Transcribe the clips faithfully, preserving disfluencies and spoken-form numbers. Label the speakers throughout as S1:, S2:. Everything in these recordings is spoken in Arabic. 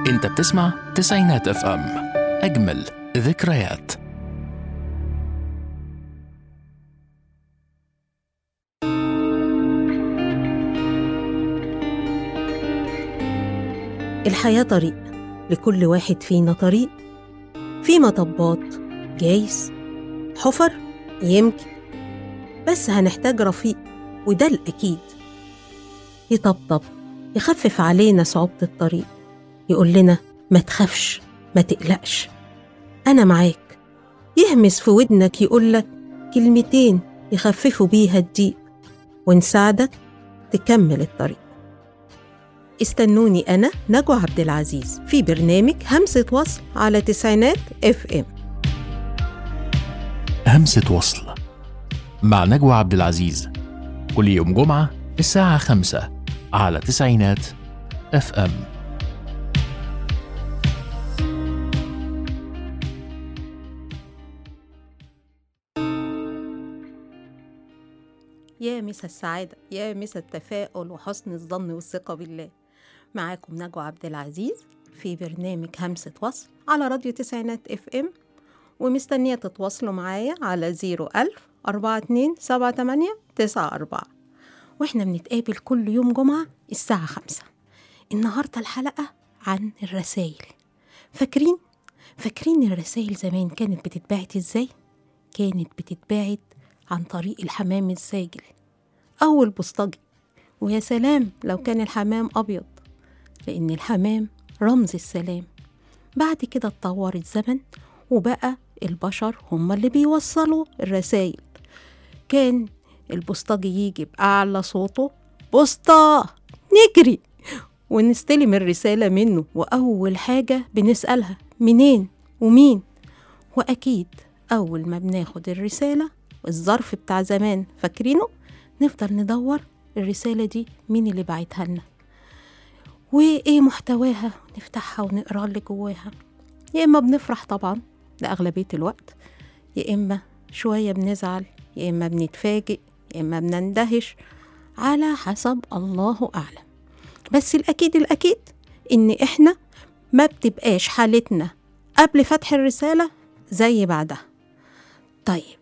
S1: انت بتسمع تسعينات اف ام، اجمل ذكريات.
S2: الحياة طريق، لكل واحد فينا طريق، في مطبات جايز، حفر يمكن، بس هنحتاج رفيق وده الأكيد، يطبطب يخفف علينا صعوبة الطريق، يقول لنا ما تخافش ما تقلقش أنا معاك، يهمس في ودنك يقولك كلمتين يخففوا بيها الضيق ونساعدك تكمل الطريق. استنوني أنا نجوى عبد العزيز في برنامج همسة وصل على تسعينات اف ام.
S1: همسة وصل مع نجوى عبد العزيز، كل يوم جمعة الساعة خمسة على تسعينات اف ام.
S2: يا مسا السعادة، يا مسا التفاؤل وحسن الظن والثقة بالله. معاكم نجوى عبد العزيز في برنامج همسة وصل على راديو تسعينات اف ام، ومستنية تتواصلوا معايا على زيرو ألف أربعة اتنين سبعة تمانية تسعة أربعة، واحنا بنتقابل كل يوم جمعة الساعة خمسة. النهاردة الحلقة عن الرسائل. فاكرين؟ فاكرين الرسائل زمان كانت بتتباعت ازاي؟ كانت بتتباعت عن طريق الحمام الساجل أو البوسطجي، ويا سلام لو كان الحمام أبيض، لأن الحمام رمز السلام. بعد كده اتطور الزمن وبقى البشر هم اللي بيوصلوا الرسائل. كان البوسطجي يجي بأعلى صوته بوسطة نجري ونستلم الرسالة منه، وأول حاجة بنسألها منين ومين. وأكيد أول ما بناخد الرسالة الظرف بتاع زمان فاكرينه، نفضل ندور الرسالة دي مين اللي بعتها لنا وإيه محتواها، نفتحها ونقرأ اللي جواها. يا إما بنفرح طبعا لأغلبية الوقت، يا إما شوية بنزعل، يا إما بنتفاجئ، يا إما بنندهش، على حسب الله أعلم. بس الأكيد الأكيد إن إحنا ما بتبقاش حالتنا قبل فتح الرسالة زي بعدها. طيب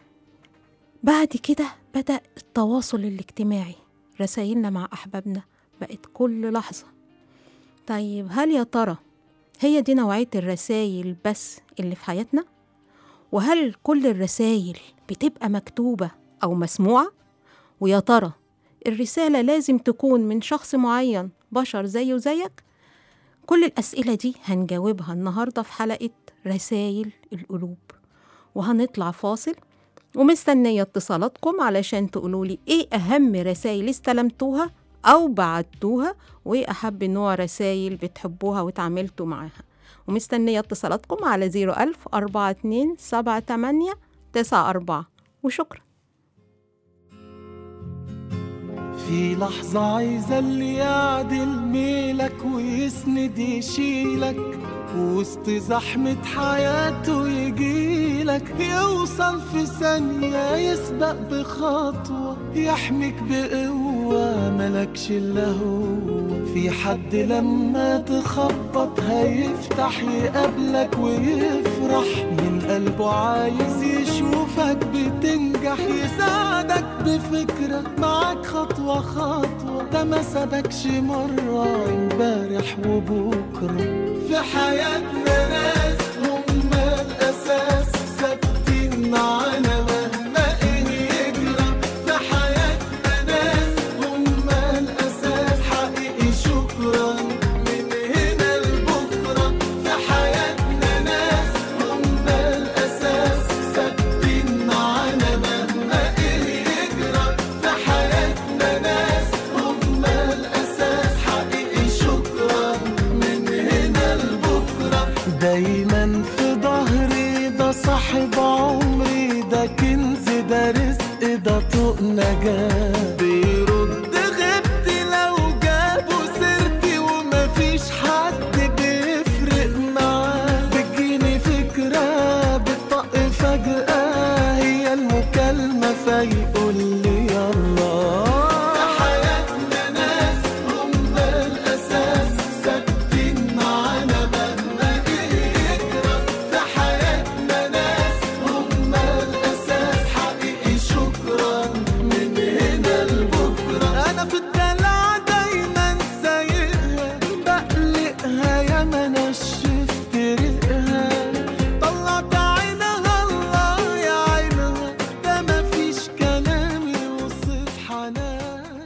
S2: بعد كده بدأ التواصل الاجتماعي، رسائلنا مع أحبابنا بقت كل لحظة. طيب هل يا ترى هي دي نوعية الرسائل بس اللي في حياتنا؟ وهل كل الرسائل بتبقى مكتوبة أو مسموعة؟ ويا ترى الرسالة لازم تكون من شخص معين بشر زيه زيك؟ كل الأسئلة دي هنجاوبها النهاردة في حلقة رسائل القلوب، وهنطلع فاصل ومستنية اتصالاتكم علشان تقولولي ايه أهم رسائل استلمتوها أو بعتوها، وايه أحب نوع رسائل بتحبوها وتعاملتوا معاها. ومستنية اتصالاتكم على زيرو ألف أربعة اتنين سبعة تمانية تسعة أربعة، وشكرا.
S3: في لحظة عايزة اللي يعدل ميلك ويسند يشيلك وسط زحمة حياته، يجيلك يوصل في ثانية، يسبق بخطوة، يحميك بقوة ملكش إلا هو. في حد لما تخبط هيفتح يقابلك ويفرح من قلبه، عايز يشوفك بتنجح، يساعدك بفكرة معاك خطوة خطوة. ده ما سابكش مرة امبارح وبكرة. في حياتنا ناس هم الأساس، ثابتين معانا مهما إيه يجرى. في حياتنا ناس هم الأساس، حقيقي شكرا من هنا لبكرة. في حياتنا ناس هم الأساس، ثابتين معانا مهما إيه يجرى. في حياتنا ناس هم الأساس، حقيقي شكرا من هنا لبكرة. دايما في ظهري ده صح أنا في الدلع دايما سايقها، بقلقها يا ما نشفت ريقها، طلعت عينها الله يا عينها، ده مفيش كلام يوصف حنانها.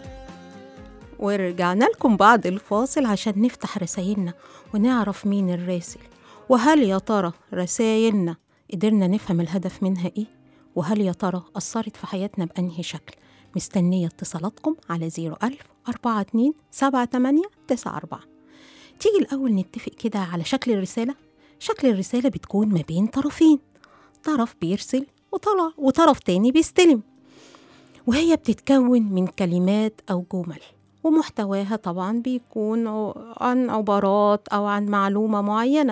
S2: ورجعنا لكم بعد الفاصل عشان نفتح رسايلنا ونعرف مين الراسل، وهل يا ترى رسايلنا قدرنا نفهم الهدف منها إيه؟ وهل يا ترى أثرت في حياتنا بأنهي شكل؟ مستنية اتصالاتكم على زيرو ألف أربعة اتنين سبعة تمانية تسعة أربعة. تيجي الأول نتفق كده على شكل الرسالة. شكل الرسالة بتكون ما بين طرفين، طرف بيرسل وطلع وطرف تاني بيستلم، وهي بتتكون من كلمات أو جمل، ومحتواها طبعا بيكون عن عبارات أو عن معلومة معينة.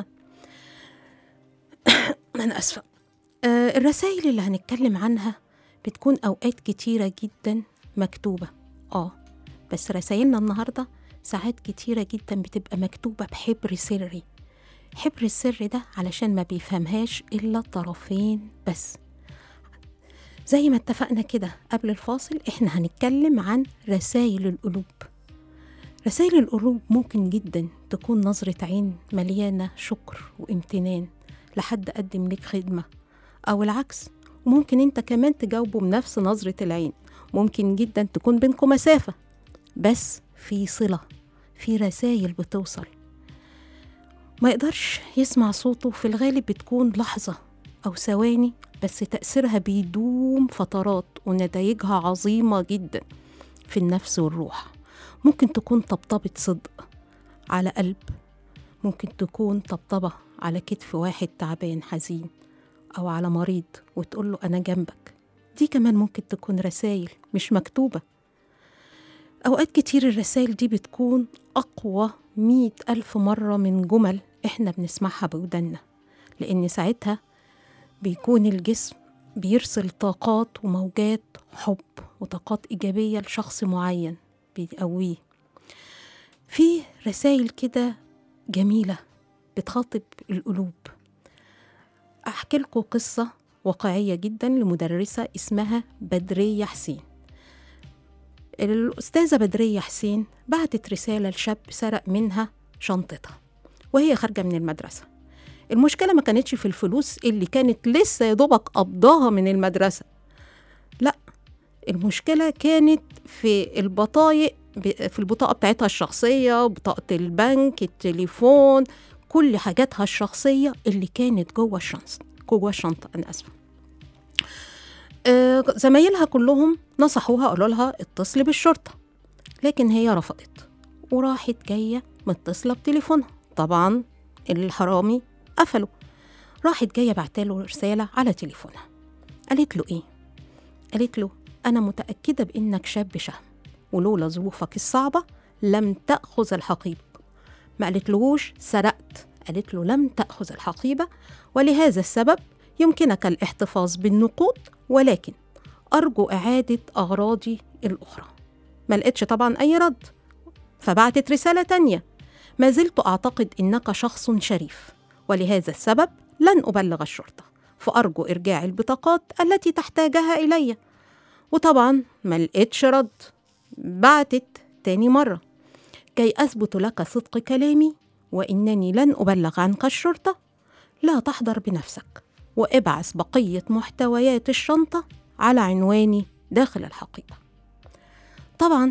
S2: أنا أسفة. آه الرسائل اللي هنتكلم عنها بتكون أوقات كتيرة جدا مكتوبة، آه بس رسائلنا النهاردة ساعات كتيرة جدا بتبقى مكتوبة بحبر سري. حبر السر ده علشان ما بيفهمهاش إلا طرفين بس. زي ما اتفقنا كده قبل الفاصل، إحنا هنتكلم عن رسائل القلوب. رسائل القلوب ممكن جدا تكون نظرة عين مليانة شكر وامتنان لحد قدم لك خدمة، أو العكس، وممكن انت كمان تجاوبه بنفس نظرة العين. ممكن جدا تكون بينكم مسافة بس في صلة، في رسائل بتوصل. ما يقدرش يسمع صوته، في الغالب بتكون لحظة أو ثواني بس تأثيرها بيدوم فترات، ونتائجها عظيمة جدا في النفس والروح. ممكن تكون طبطبة صدق على قلب، ممكن تكون طبطبة على كتف واحد تعبان حزين، أو على مريض وتقول له أنا جنبك. دي كمان ممكن تكون رسائل مش مكتوبة. أوقات كتير الرسائل دي بتكون أقوى مئة ألف مرة من جمل إحنا بنسمعها بودنا، لأن ساعتها بيكون الجسم بيرسل طاقات وموجات حب وطاقات إيجابية لشخص معين بيقويه. في رسائل كده جميلة بتخاطب القلوب. أحكي لكم قصة واقعية جدا لمدرسة اسمها بدرية حسين. الأستاذة بدرية حسين بعتت رسالة لشاب سرق منها شنطتها وهي خارجة من المدرسة. المشكلة ما كانتش في الفلوس اللي كانت لسه يدوبك قبضاها من المدرسة، لا، المشكلة كانت في البطايق، في البطاقة بتاعتها الشخصية، بطاقة البنك، التليفون، كل حاجاتها الشخصية اللي كانت جوه الشنطة جوه الشنطة أنا أسفة. آه زمايلها كلهم نصحوها، قالوا لها اتصلي بالشرطة، لكن هي رفضت وراحت جاية متصلة بتليفونها. طبعا الحرامي قفلوا. راحت جاية بعتله رسالة على تليفونها، قالت له إيه؟ قالت له أنا متأكدة بإنك شاب شهم، ولولا ظروفك الصعبة لم تأخذ الحقيبة. ما قالتلهوش سرقت، قالت له لم تأخذ الحقيبة، ولهذا السبب يمكنك الاحتفاظ بالنقود، ولكن أرجو إعادة أغراضي الأخرى. ما لقيتش طبعا أي رد، فبعتت رسالة تانية: ما زلت أعتقد إنك شخص شريف، ولهذا السبب لن أبلغ الشرطة، فأرجو إرجاع البطاقات التي تحتاجها إلي. وطبعا ما لقيتش رد. بعتت تاني مرة: كي أثبت لك صدق كلامي وإنني لن أبلغ عنك الشرطة، لا تحضر بنفسك، وابعث بقية محتويات الشنطة على عنواني داخل الحقيبة. طبعا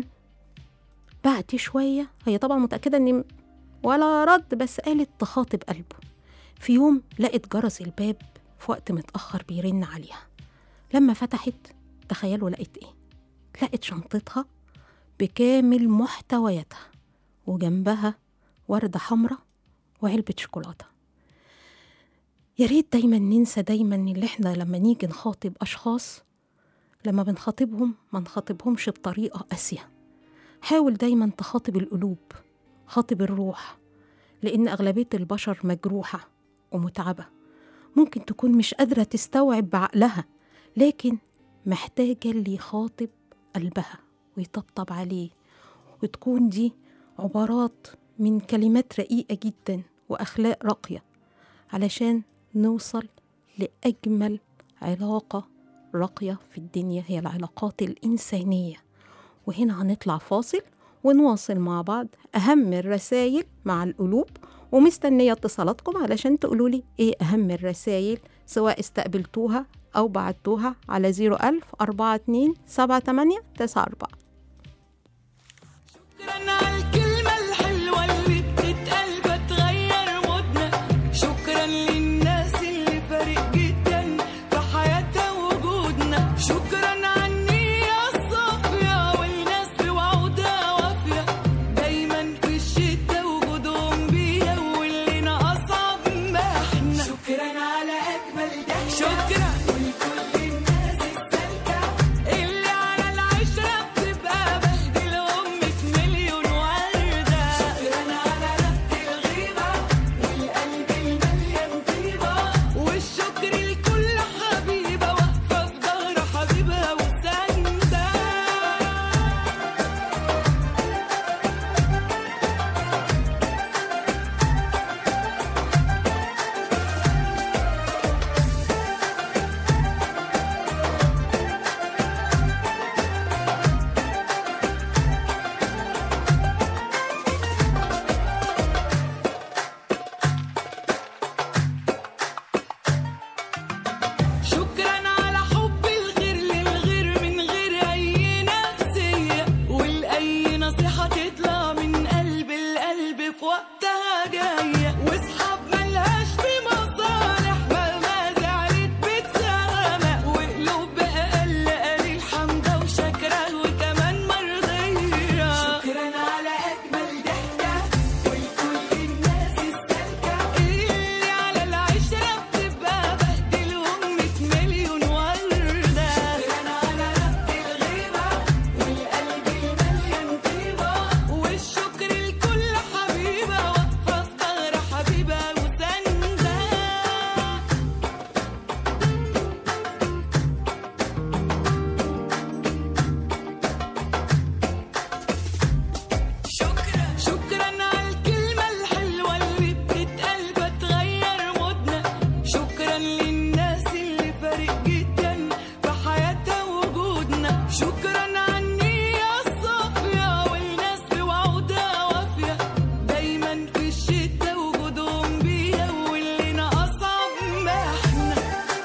S2: بعد شوية هي طبعا متأكدة أن ولا رد، بس قالت تخاطب قلبه. في يوم لقت جرس الباب في وقت متأخر بيرن عليها. لما فتحت تخيلوا لقيت إيه؟ لقت شنطتها بكامل محتوياتها، وجنبها وردة حمراء وعلبة شوكولاتة. يا ريت دايما ننسى دايما اللي احنا لما نيجي نخاطب أشخاص، لما بنخاطبهم ما نخاطبهمش بطريقة قاسية. حاول دايما تخاطب القلوب، خاطب الروح، لأن أغلبية البشر مجروحة ومتعبة، ممكن تكون مش قادرة تستوعب بعقلها، لكن محتاجة اللي يخاطب قلبها ويطبطب عليه، وتكون دي عبارات من كلمات رقيقة جدا وأخلاق راقية، علشان نوصل لأجمل علاقة راقية في الدنيا، هي العلاقات الإنسانية. وهنا هنطلع فاصل ونواصل مع بعض أهم الرسائل مع القلوب، ومستنية اتصالاتكم علشان تقولولي إيه أهم الرسائل سواء استقبلتوها أو بعتوها على زيرو ألف أربعة اتنين سبعة تمانية تسعة أربعة.
S4: شكرا على الكلمة الحلوة اللي بتتقال بتغير مودنا، شكرا للناس اللي فارق جدا في حياتها وجودنا، شكرا على النية الصافية والناس بوعودها وافية، دايما في الشدة وجودهم بيا واللي أصعب ما احنا، شكرا على أجمل ضحكة، شكرا ولكل الناس السالكة اللي على العشرة بتبقى بهدلهم مية مليون وردة، شكرا على ربط الغيبة والقلب المليان طيبة، والشكر لكل حبيبة واقفة في ظهر حبيبها وساندة. شكرا على حب الغير للغير من غير أي نفسية، والأي نصيحة تطلع من قلب القلب في وقتها جاية، وصحاب ملهاش في مصالح مهما زعلت بتسامح، وقلوب بأقل قليل حمدة وشكرة وكمان مرضية، شكرا على أجمل ضحكة ولكل الناس السالكة اللي على العشرة بتبقى بهدلهم مية مليون وردة، شكرا على ربط الغيبة والقلب المليان طيبة، والشكر لكل حبيبة واقفة في ظهر حبيبها وساندة. شكرا شكرا على الكلمة الحلوة اللي بتتقال بتغير مودنا، شكرا للناس اللي فارق جدا في حياتها وجودنا، شكرا على النية الصافية والناس بوعودها وافية، دايما في الشدة وجودهم بيا واللي أصعب ما احنا.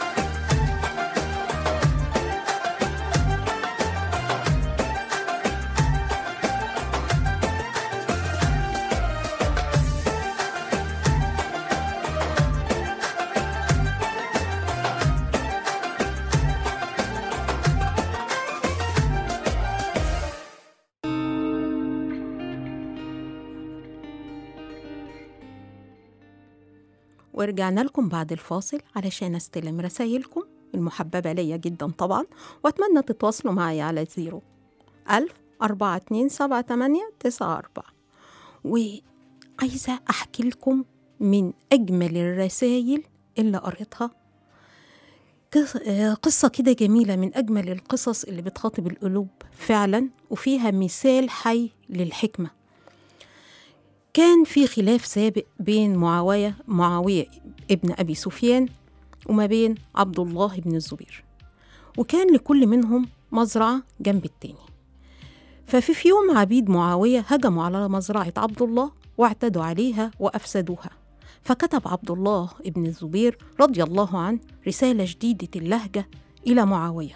S2: ورجعنا لكم بعد الفاصل علشان استلم رسايلكم المحببة ليا جدا طبعا، واتمنى تتواصلوا معايا على زيرو ألف أربعة اتنين سبعة تمانية تسعة أربعة. وعايزة أحكي لكم من أجمل الرسايل اللي قريتها، قص- آه، قصة كده جميلة من أجمل القصص اللي بتخاطب القلوب فعلا، وفيها مثال حي للحكمة. كان في خلاف سابق بين معاوية معاوية ابن أبي سفيان وما بين عبد الله بن الزبير، وكان لكل منهم مزرعة جنب التاني. ففي في يوم عبيد معاوية هجموا على مزرعة عبد الله واعتدوا عليها وأفسدوها، فكتب عبد الله بن الزبير رضي الله عنه رسالة جديدة اللهجة إلى معاوية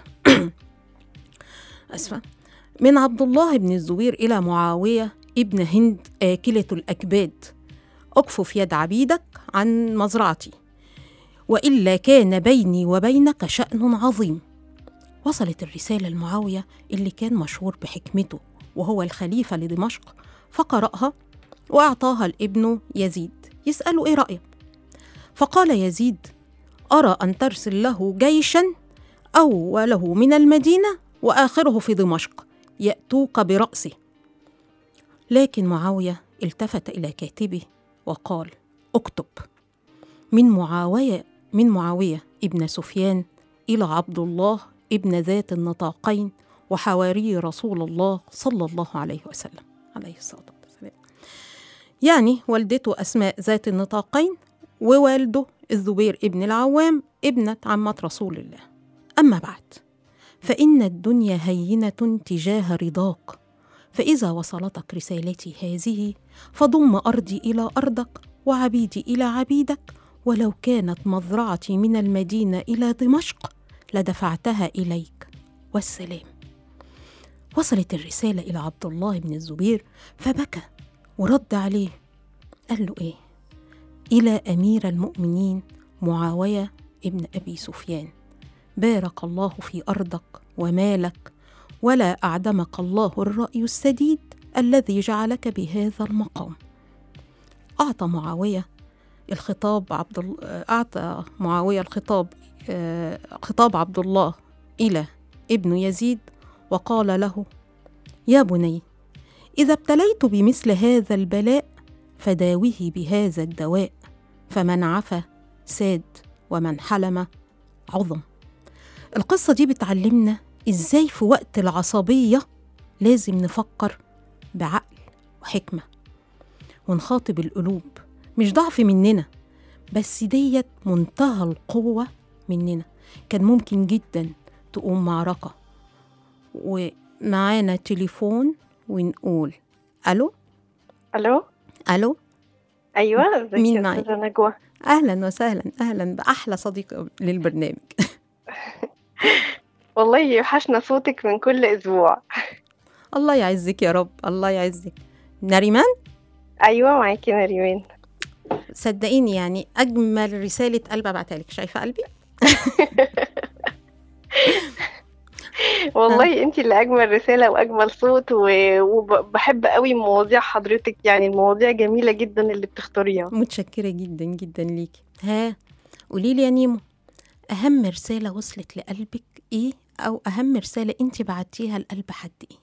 S2: أسفة من عبد الله بن الزبير إلى معاوية ابن هند آكلة الأكباد: أكفف يد عبيدك عن مزرعتي، وإلا كان بيني وبينك شأن عظيم. وصلت الرسالة لمعاوية اللي كان مشهور بحكمته وهو الخليفة لدمشق، فقرأها وأعطاها لابنه يزيد يسأله إيه رأيه. فقال يزيد: أرى أن ترسل له جيشا أوله من المدينة وآخره في دمشق يأتوك برأسه. لكن معاوية التفت إلى كاتبه وقال: اكتب من معاوية من معاوية ابن سفيان إلى عبد الله ابن ذات النطاقين وحواري رسول الله صلى الله عليه وسلم عليه الصلاة والسلام، يعني والدته أسماء ذات النطاقين ووالده الزبير ابن العوام ابنة عمة رسول الله. أما بعد، فإن الدنيا هينة تجاه رضاك، فإذا وصلتك رسالتي هذه فضم أرضي إلى أرضك وعبيدي إلى عبيدك، ولو كانت مزرعتي من المدينة إلى دمشق لدفعتها إليك، والسلام. وصلت الرسالة إلى عبد الله بن الزبير فبكى ورد عليه، قال له إيه؟ إلى أمير المؤمنين معاوية ابن أبي سفيان، بارك الله في أرضك ومالك، ولا أعدمك الله الرأي السديد الذي جعلك بهذا المقام. أعطى معاوية الخطاب عبد ال... أعطى معاوية الخطاب آه... خطاب عبد الله إلى ابن يزيد، وقال له: يا بني، إذا ابتليت بمثل هذا البلاء فداوه بهذا الدواء، فمن عفا ساد ومن حلم عظم. القصة دي بتعلمنا إزاي في وقت العصبية لازم نفكر بعقل وحكمة ونخاطب القلوب، مش ضعف مننا، بس ديت منتهى القوة مننا. كان ممكن جدا تقوم معركة. ومعانا تليفون ونقول ألو.
S5: الو
S2: ألو،
S5: ايوه، ازيك
S2: مين
S5: يا
S2: معايا؟
S5: استاذه نجوى؟
S2: أهلا وسهلا، أهلا بأحلى صديق للبرنامج.
S5: والله يوحشنا صوتك من كل اسبوع.
S2: الله يعزك يا رب، الله يعزك. نريمان،
S5: ايوه معاكي نريمان.
S2: صدقيني يعني أجمل رسالة قلب أبعتها لك، شايفة قلبي؟
S5: والله انتي اللي اجمل رساله واجمل صوت، و- وبحب قوي مواضيع حضرتك، يعني المواضيع جميله جدا اللي بتختاريها.
S2: متشكرة جدا جدا ليكي. ها، قوليلي يا نيمو، أهم رسالة وصلت لقلبك إيه؟ أو أهم رسالة أنت بعتيها لقلب حد إيه؟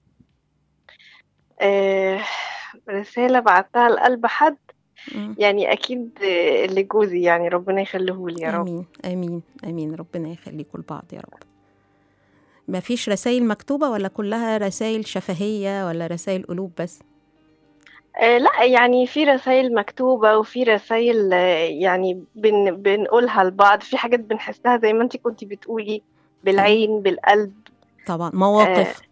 S5: آه رساله بعتها لقلب حد،
S2: مم.
S5: يعني اكيد آه، لجوزي، يعني ربنا يخليهولي يا رب.
S2: آمين آمين آمين، ربنا يخليكوا لبعض يا رب. ما فيش رسائل مكتوبة ولا كلها رسائل شفهية ولا رسائل قلوب بس؟
S5: آه لا، يعني في رسائل مكتوبة وفي رسائل آه يعني بن بنقولها لبعض، في حاجات بنحسها زي ما انتي كنتي بتقولي بالعين بالقلب.
S2: طبعا مواقف.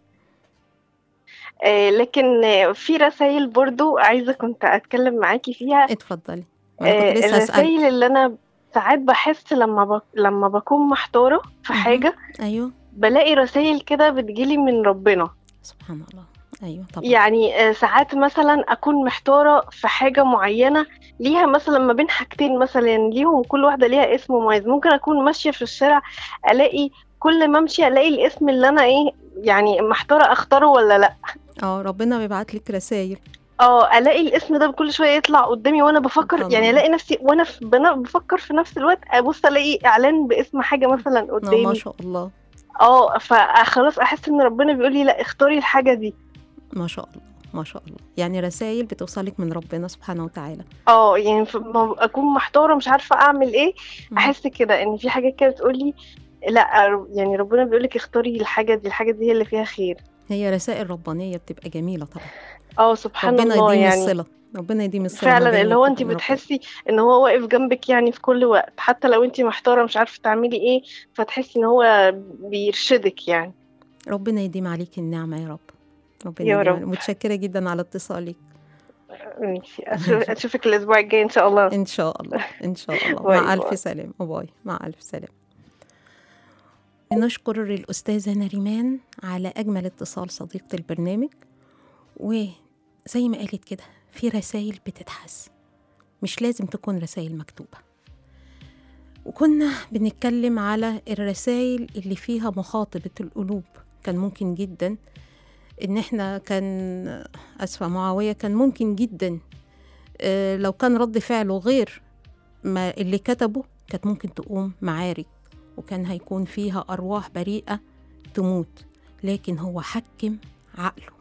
S5: آه لكن آه في رسائل برضو عايزة كنت أتكلم معاكي فيها.
S2: اتفضلي، ما أنا
S5: آه
S2: كنت لسه أسألك.
S5: الرسائل اللي أنا ساعات بحس لما بك لما بكون محتارة في
S2: مهم.
S5: حاجة،
S2: أيوه
S5: بلاقي رسائل كده بتجيلي من ربنا.
S2: سبحان الله. أيوه طبعا.
S5: يعني آه، ساعات مثلا أكون محتارة في حاجة معينة ليها مثلا ما بين حاجتين، مثلا ليهم كل واحدة ليها اسم مميز. ممكن أكون ماشية في الشارع ألاقي كل ما أمشي ألاقي الاسم اللي أنا إيه يعني محتارة أختاره ولا لأ.
S2: اه، ربنا بيبعت لك رسائل.
S5: اه الاقي الاسم ده كل شويه يطلع قدامي وانا بفكر،
S2: سبحان
S5: يعني
S2: الله.
S5: الاقي نفسي وانا في بنا- بفكر في نفس الوقت ابص الاقي اعلان باسم حاجه مثلا
S2: اه ما
S5: قدامي.
S2: شاء الله،
S5: اه فخلاص احس ان ربنا بيقول لي لا اختاري الحاجه دي.
S2: ما شاء الله ما شاء الله. يعني رسائل بتوصلك من ربنا سبحانه وتعالى.
S5: اه يعني ف- ما اكون محتاره مش عارفه اعمل ايه،
S2: مم.
S5: احس كده ان في حاجه كده تقول لي لا، يعني ربنا بيقول لك اختاري الحاجه دي، الحاجه دي هي اللي فيها خير.
S2: هي رسائل ربانية بتبقى جميلة طبعا.
S5: اه سبحان
S2: ربنا
S5: الله.
S2: يديم
S5: يعني
S2: الصلة، ربنا يديم الصلة ما
S5: فعلا اللي
S2: بينك
S5: هو انت
S2: وبين ربنا.
S5: بتحسي ان هو واقف جنبك يعني في كل وقت، حتى لو انت محتاره مش عارفه تعملي ايه، فتحسي ان هو بيرشدك يعني.
S2: ربنا يديم عليك النعمة يا رب. ربنا
S5: يا
S2: يديم
S5: رب.
S2: عليك. متشكرة جدا على اتصالك.
S5: ماشي، أشوف- اشوفك الاسبوع الجاي ان شاء الله.
S2: إن شاء الله إن شاء الله.
S5: باي
S2: مع
S5: باي.
S2: ألف سلام. باي، مع ألف سلام. نشكر الأستاذة نريمان على أجمل اتصال صديقة البرنامج. وزي ما قالت كده، في رسائل بتتحس، مش لازم تكون رسائل مكتوبة. وكنا بنتكلم على الرسائل اللي فيها مخاطبة القلوب. كان ممكن جدا إن إحنا كان أسفة معاوية كان ممكن جدا آه، لو كان رد فعله غير ما اللي كتبه كانت ممكن تقوم معارك، وكان هيكون فيها أرواح بريئة تموت، لكن هو حكم عقله.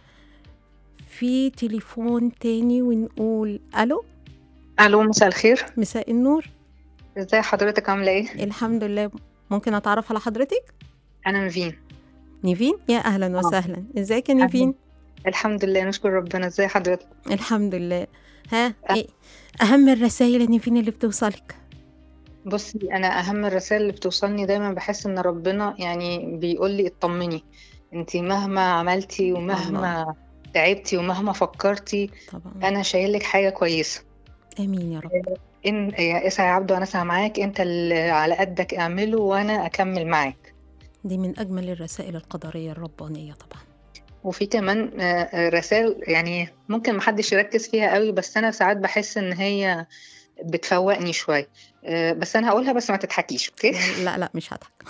S2: في تليفون تاني ونقول ألو.
S6: الو، مساء الخير.
S2: مساء النور.
S6: ازاي حضرتك، عامله ايه؟
S2: الحمد لله. ممكن أتعرف على حضرتك؟
S6: انا نيفين.
S2: نيفين، يا أهلا وسهلا. إزيك يا نيفين؟
S6: الحمد لله، نشكر ربنا. ازاي حضرتك؟
S2: الحمد لله. ها، إيه أهم الرسائل يا نيفين اللي بتوصلك؟
S6: بصي انا اهم الرسائل اللي بتوصلني دايما بحس ان ربنا يعني بيقول لي اطمني، انتي مهما عملتي
S2: الله.
S6: ومهما تعبتي ومهما فكرتي
S2: طبعا.
S6: انا شايلك حاجة كويسة.
S2: امين يا رب.
S6: ان يا اسعى يا عبد وانا اسعى معاك، انت اللي على قدك اعمله وانا اكمل معاك.
S2: دي من اجمل الرسائل القدريه الربانيه طبعا.
S6: وفي كمان آه، آه، رسائل يعني ممكن محدش يركز فيها قوي، بس انا ساعات بحس ان هي بتفوقني شوية. آه، بس انا هقولها بس ما تضحكيش، اوكي؟
S2: لا لا مش هضحك.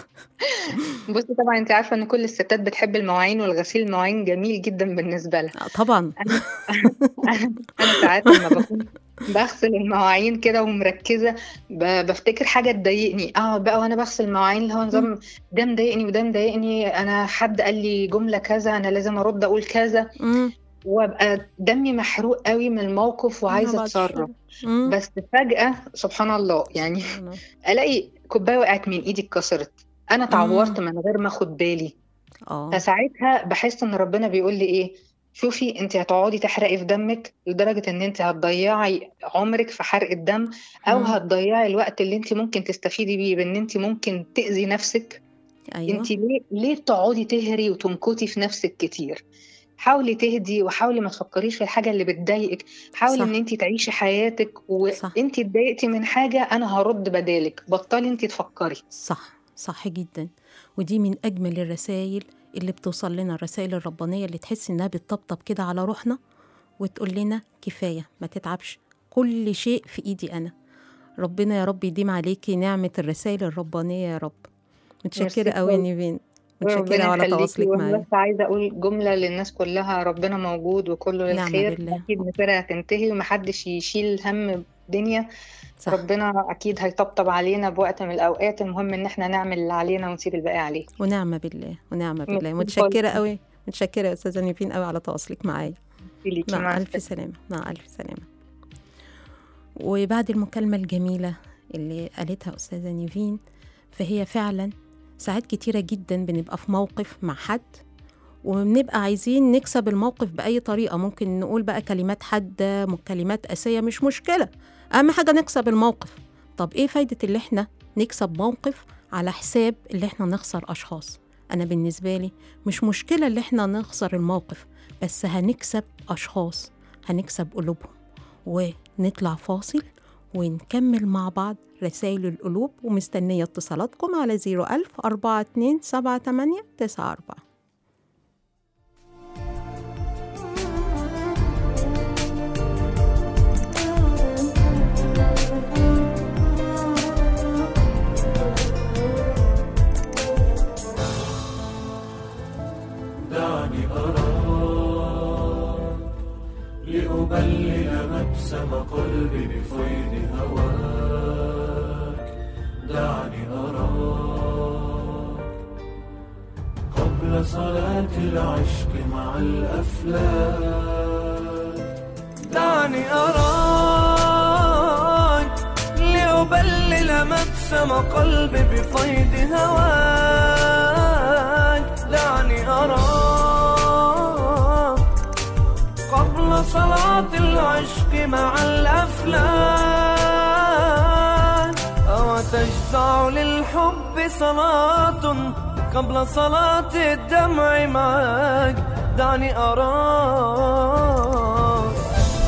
S6: بصي طبعا انت عارفة ان كل الستات بتحب المواعين، والغسيل المواعين جميل جدا بالنسبة لها.
S2: آه، طبعا.
S6: انا انا أنا ساعات لما بكون بغسل المواعين كده ومركزة ب- بفتكر حاجة تضايقني، اه بقى وانا بغسل المواعين اللي هو نظام ده مضايقني وده مضايقني، انا حد قال لي جملة كذا انا لازم ارد اقول كذا،
S2: مم.
S6: وابقى دمي محروق قوي من الموقف وعايزة
S2: بعد
S6: اتصرف.
S2: الشر. مم.
S6: بس فجأة سبحان الله يعني
S2: سبحان الله.
S6: الاقي كوباية وقعت من ايدي اتكسرت، انا اتعورت من غير ما اخد بالي.
S2: اه
S6: فساعتها بحس ان ربنا بيقول لي ايه، شوفي انت هتقعدي تحرقي في دمك لدرجة ان انت هتضيعي عمرك في حرق الدم، او
S2: مم.
S6: هتضيعي الوقت اللي انت ممكن تستفيدي بيه بان انت ممكن تأذي نفسك.
S2: ايوه
S6: انت ليه ليه تقعدي تهري وتنكتي في نفسك كتير؟ حاولي تهدي وحاولي ما تفكريش في الحاجة اللي بتضايقك، حاولي
S2: صح.
S6: ان انت تعيشي حياتك،
S2: صح.
S6: وانت اتضايقتي من حاجة انا هرد بدالك، بطلي انت تفكري.
S2: صح صح جدا. ودي من أجمل الرسائل اللي بتوصل لنا، الرسائل الربانية اللي تحس إنها بتطبطب كده على روحنا وتقول لنا كفاية، ما تتعبش، كل شيء في إيدي أنا. ربنا يا رب يديم عليكي نعمة الرسائل الربانية يا رب. متشكرة
S6: ميرسي
S2: قوي يا
S6: خالص.
S2: نيفين،
S6: ربنا
S2: متشكرة على
S6: يخليكي.
S2: تواصلك
S6: وانا
S2: معايا.
S6: بس عايزه اقول جمله للناس كلها، ربنا موجود وكله
S2: نعم
S6: للخير.
S2: بالله.
S6: اكيد مصيرها هتنتهي ومحدش يشيل هم الدنيا.
S2: صح.
S6: ربنا اكيد هيطبطب علينا بوقت من الاوقات، المهم ان احنا نعمل اللي علينا ونسيب الباقي عليه.
S2: ونعمة بالله ونعمة بالله.
S6: ميرسي
S2: متشكرة
S6: خالص.
S2: قوي، متشكرة يا أستاذة نيفين قوي على تواصلك معايا.
S6: ميرسي ليكي.
S2: مع
S6: مع
S2: ألف
S6: السلامه.
S2: سلامة. مع ألف سلامة. وبعد المكالمة الجميلة اللي قالتها أستاذة نيفين، فهي فعلا ساعات كتيرة جدا بنبقى في موقف مع حد وبنبقى عايزين نكسب الموقف بأي طريقة، ممكن نقول بقى كلمات حادة، كلمات قاسية، مش مشكلة، أهم حاجة نكسب الموقف. طب إيه فايدة اللي إحنا نكسب موقف على حساب اللي إحنا نخسر أشخاص؟ أنا بالنسبة لي مش مشكلة اللي إحنا نخسر الموقف، بس هنكسب أشخاص، هنكسب قلوبهم. ونطلع فاصل ونكمل مع بعض رسائل القلوب، ومستنية اتصالاتكم على زيرو ألف أربعة اتنين سبعة تمانية تسعة أربعة.
S3: دعني أراك لأبلل مبسم قلبي بفيض هواك. دعني أراك قبل صلاة العشق مع الأفلاك. دعني أراك لأبلل مبسم قلبي بفيض هواك. دعني أراك قبل صلاة العشق مع الأفلاك. أو تجزع للحب صلاة قبل صلاة الدمع معك. دعني أراك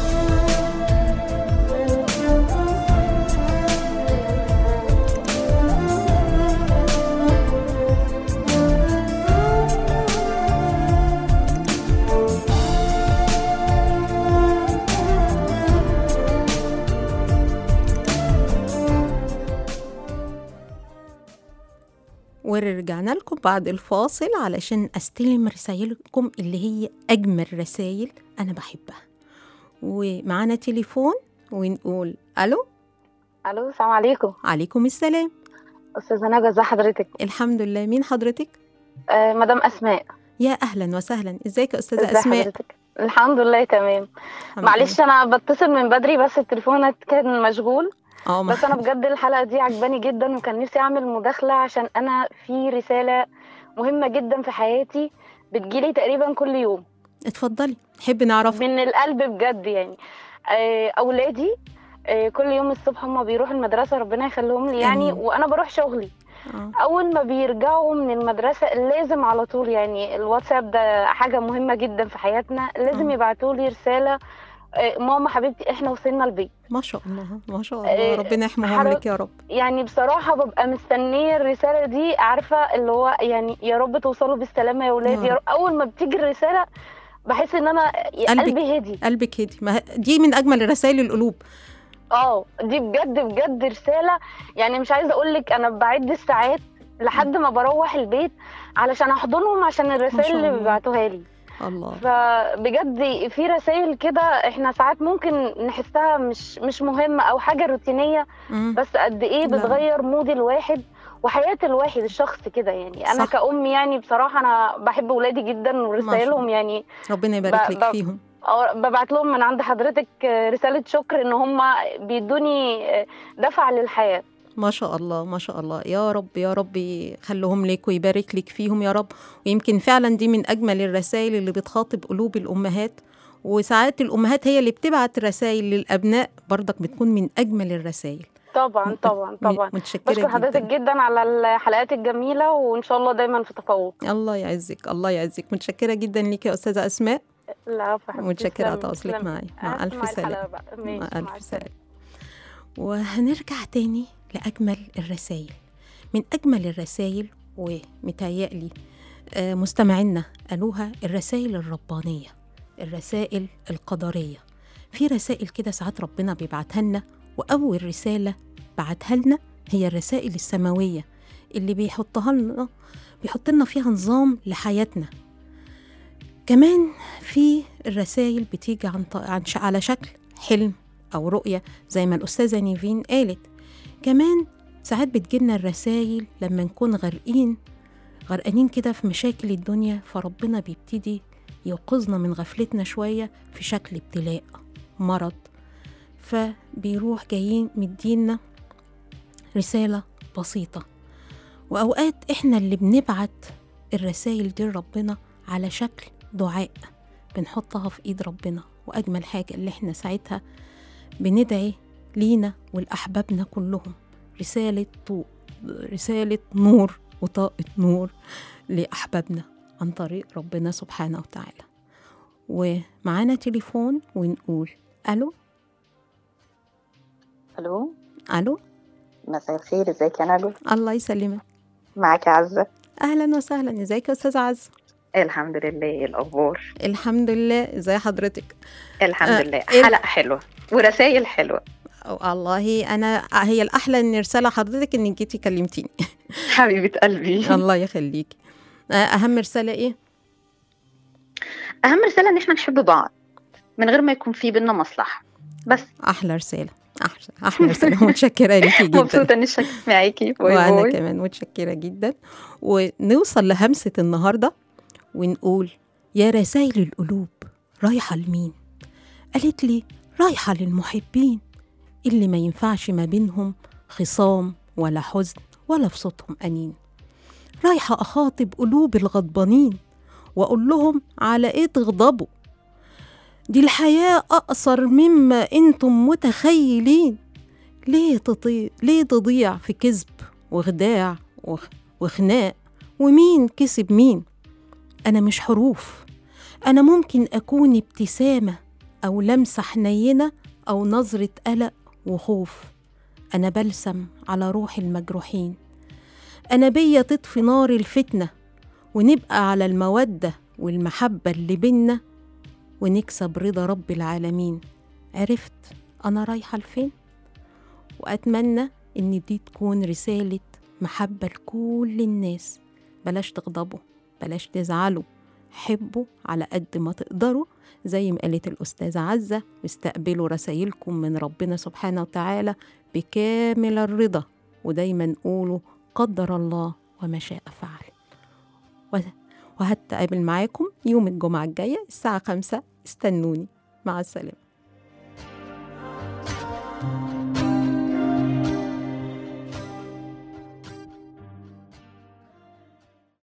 S2: ورجعنا لكم بعد الفاصل علشان أستلم رسائلكم اللي هي أجمل رسائل أنا بحبها. ومعانا تليفون ونقول ألو.
S7: الو السلام عليكم.
S2: عليكم السلام.
S7: استاذه نجا، ازي حضرتك؟
S2: الحمد لله. مين حضرتك؟
S7: آه مدام اسماء.
S2: يا أهلا وسهلا. إزيك يا أستاذة
S7: ازي
S2: أسماء؟
S7: حضرتك؟ الحمد لله تمام.
S2: الحمد
S7: معلش انا بتصل من بدري بس التليفون كان مشغول.
S2: اه
S7: بس انا بجد الحلقه دي عجباني جدا وكان نفسي اعمل مداخله عشان انا في رساله مهمه جدا في حياتي بتجيلي تقريبا كل يوم.
S2: اتفضلي، نحب نعرف.
S7: من القلب بجد يعني. آه اولادي آه، كل يوم الصبح هم بيروحوا المدرسة، ربنا يخليهم لي يعني،
S2: آمين.
S7: وأنا بروح شغلي.
S2: آه.
S7: أول ما بيرجعوا من المدرسة لازم على طول، يعني الواتساب ده حاجة مهمة جدا في حياتنا، لازم
S2: آه.
S7: يبعتوا لي رسالة آه، ماما حبيبتي إحنا وصلنا البيت.
S2: ما شاء الله ما شاء الله،
S7: آه،
S2: ربنا يحميهم
S7: حر-
S2: لك يا رب.
S7: يعني بصراحة ببقى مستنية الرسالة دي، عارفة اللي هو يعني يا رب توصلوا بالسلامة يا ولاد
S2: يا
S7: يا
S2: رب.
S7: رب. أول ما بتيجي الرسالة بحس إن أنا
S2: قلبك
S7: قلبي هدي.
S2: قلبك هدي، ما ه- دي من اجمل رسائل القلوب.
S7: اه دي بجد بجد رسالة، يعني مش عايزة أقولك أنا بعد الساعات لحد ما بروح البيت علشان أحضنهم عشان الرسائل
S2: شاء
S7: اللي
S2: الله.
S7: بيبعتوها لي.
S2: الله.
S7: فبجد في رسائل كده احنا ساعات ممكن نحسها مش مش مهمة او حاجة روتينية،
S2: مم.
S7: بس قد ايه
S2: لا.
S7: بتغير مود الواحد وحياة الواحد الشخص كده. يعني انا
S2: صح.
S7: كأم يعني بصراحة انا بحب ولادي جدا ورسائلهم يعني
S2: ربنا يبارك
S7: ب-
S2: لك
S7: ب-
S2: فيهم.
S7: أو- ببعت لهم من عند حضرتك رسالة شكر ان هم بيدوني دفعة للحياة.
S2: ما شاء الله ما شاء الله، يا رب يا رب يخليهم لك ويبارك لك فيهم يا رب. ويمكن فعلا دي من أجمل الرسائل اللي بتخاطب قلوب الأمهات، وساعات الأمهات هي اللي بتبعت رسائل للأبناء برضك بتكون من أجمل الرسائل.
S7: طبعا طبعا
S2: م-
S7: طبعا.
S2: متشكرة
S7: بشكر حضرتك
S2: جدا.
S7: جدا على الحلقات الجميلة وان شاء الله دايما في تفوق.
S2: الله يعزك الله يعزك، متشكرة جدا لك يا أستاذة أسماء.
S7: لا حبيبتي
S2: متشكرة على
S7: تسلمي
S2: تواصلك
S7: تسلمي.
S2: معي. مع ألف
S7: أسمع
S2: سلامة.
S7: الحلقة بقى. ماشي،
S2: مع
S7: مع
S2: ألف
S7: السلامة.
S2: سلامة. وهنرجع تاني لأجمل الرسائل. من أجمل الرسائل ومتهيألي آه، مستمعينا قالوها الرسائل الربانية، الرسائل القدرية. في رسائل كده ساعات ربنا بيبعتها لنا، وأول رسالة بعتها لنا هي الرسائل السماوية اللي بيحطها لنا بيحط لنا فيها نظام لحياتنا. كمان في الرسائل بتيجي عن, ط- عن ش- على شكل حلم أو رؤية زي ما الأستاذة نيفين قالت. كمان ساعات بتجيلنا الرسائل لما نكون غرقين غرقانين كده في مشاكل الدنيا، فربنا بيبتدي يوقظنا من غفلتنا شوية في شكل ابتلاء مرض، فبيروح جايين مدينا رسالة بسيطة. وأوقات إحنا اللي بنبعت الرسائل دي لربنا على شكل دعاء بنحطها في إيد ربنا. وأجمل حاجة اللي إحنا ساعتها بندعي لينا ولأحبابنا كلهم رسالة طو... رسالة نور وطاقة نور لأحبابنا عن طريق ربنا سبحانه وتعالى. ومعانا تليفون ونقول ألو.
S8: الو،
S2: ألو.
S8: مساء الخير، ازيك يا نجوى؟
S2: الله يسلمك.
S8: معاك عزة.
S2: أهلا وسهلا، ازيك يا أستاذ عز؟
S8: الحمد لله. ايه الاخبار؟
S2: الحمد لله، ازي حضرتك؟
S8: الحمد
S2: آه،
S8: لله.
S2: إيه؟
S8: حلقة حلوة ورسائل حلوة.
S2: والله أنا هي الأحلى إن رسالة حضرتك إنك جيتي كلمتيني.
S8: حبيبة قلبي.
S2: الله يخليكي. آه، أهم رسالة إيه؟
S8: اهم رسالة ان احنا نحب بعض من غير ما يكون في بينا مصلحة بس.
S2: أحلى رسالة، أحلى أحلى رسالة. متشكرة ليكي جدا.
S8: مبسوطة اني شاركت معاكي. باي
S2: وأنا
S8: باي.
S2: كمان متشكرة جدا. ونوصل لهمسة النهاردة ونقول يا رسائل القلوب رايحة لمين؟ قالت لي رايحة للمحبين اللي ما ينفعش ما بينهم خصام ولا حزن ولا في صوتهم أنين. رايحة أخاطب قلوب الغضبانين وأقول لهم على إيه تغضبوا، دي الحياة أقصر مما أنتم متخيلين. ليه تضيع, ليه تضيع في كذب وخداع وخ... وخناق، ومين كسب مين؟ أنا مش حروف، أنا ممكن أكون ابتسامة أو لمسة حنينة أو نظرة قلق وخوف. أنا بلسم على روح المجروحين، أنا بيا تطفي نار الفتنة ونبقى على المودة والمحبة اللي بينا ونكسب رضا رب العالمين. عرفت أنا رايحة لفين؟ وأتمنى إن دي تكون رسالة محبة لكل الناس. بلاش تغضبوا، بلاش تزعلوا، حبوا على قد ما تقدروا زي ما قالت الأستاذة عزة، واستقبلوا رسائلكم من ربنا سبحانه وتعالى بكامل الرضا، ودايما قولوا قدر الله وما شاء فعل. وهتقابل معاكم يوم الجمعة الجاية الساعة خمسة، استنوني. مع السلامة.